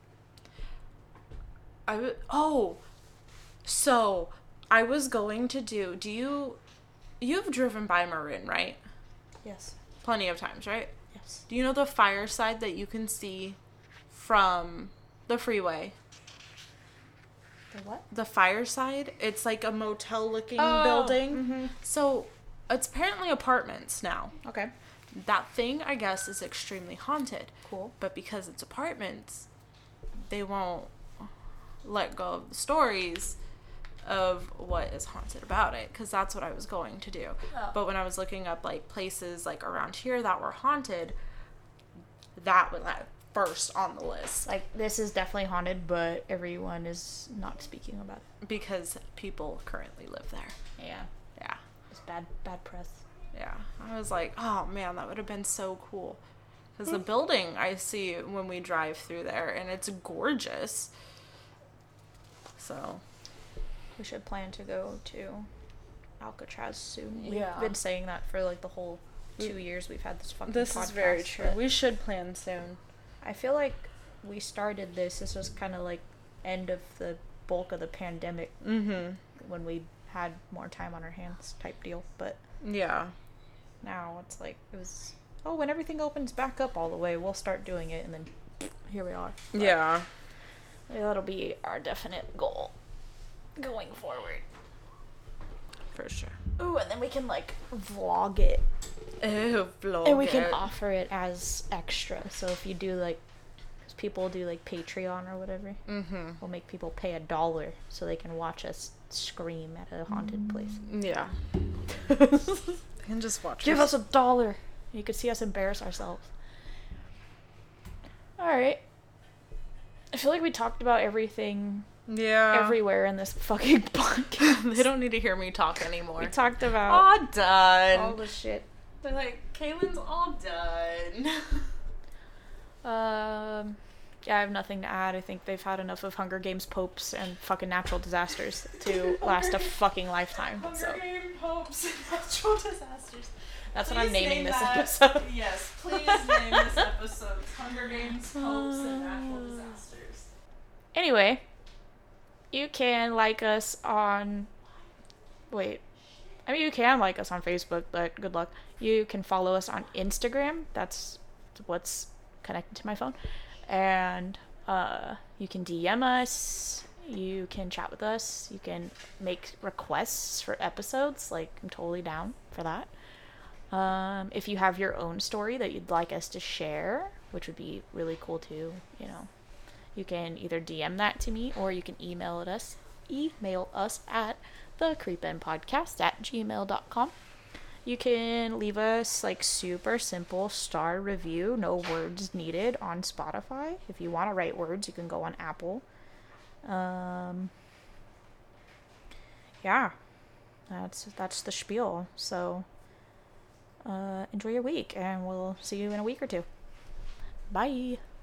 I w- oh, so I was going to do, do you, you've driven by Marin, right? Yes. Plenty of times, right? Yes. Do you know the fireside that you can see from the freeway? The what? The fireside? It's like a motel looking Oh, building. mm-hmm. So it's apparently apartments now. Okay. That thing, I guess, is extremely haunted. Cool. But because it's apartments, they won't let go of the stories of what is haunted about it, because that's what I was going to do. Oh. But when I was looking up like places like around here that were haunted, that was like first on the list, Like, this is definitely haunted, but everyone is not speaking about it. because people currently live there. Yeah. Yeah. It's bad, bad press. Yeah. I was like, oh man, that would have been so cool. Because the building I see when we drive through there, and it's gorgeous. So, We should plan to go to Alcatraz soon. Yeah. We've been saying that for, like, the whole two years we've had this fucking this podcast. is very true. but We should plan soon. I feel like we started this, this was kind of, like, end of the bulk of the pandemic Mm-hmm. when we had more time on our hands type deal. But Yeah. now it's like, it was, oh, when everything opens back up all the way, we'll start doing it, and then here we are. But Yeah. that'll be our definite goal going forward. For sure. Ooh, and then we can, like, vlog it. Ew, vlog And we can it. offer it as extra. So if you do, like, 'cause people do, like, Patreon or whatever, Mm-hmm. we'll make people pay a dollar so they can watch us scream at a haunted place. Yeah. And just watch Give us. us a dollar. You could see us embarrass ourselves. Alright. I feel like we talked about everything Yeah. everywhere in this fucking podcast. They don't need to hear me talk anymore. We talked about all done. all the shit. They're like, Kaylin's all done. Um, Yeah, I have nothing to add. I think they've had enough of Hunger Games popes and fucking natural disasters to last a fucking lifetime. Hunger So Game popes and natural disasters. that's Please what I'm naming name this that. episode. Yes, please name this episode Hunger Games popes and natural disasters. Anyway, you can like us on. Wait. I mean, you can like us on Facebook, but good luck. You can follow us on Instagram. That's what's connected to my phone. And uh, you can D M us. You can chat with us. You can make requests for episodes. Like, I'm totally down for that. Um, if you have your own story that you'd like us to share, which would be really cool too, you know, you can either D M that to me or you can email it us. Email us at the creepin podcast at gmail dot com. You can leave us like super simple star review, no words needed, on Spotify. If you want to write words, you can go on Apple. Um, yeah, that's that's the spiel. So uh, enjoy your week, and we'll see you in a week or two. Bye.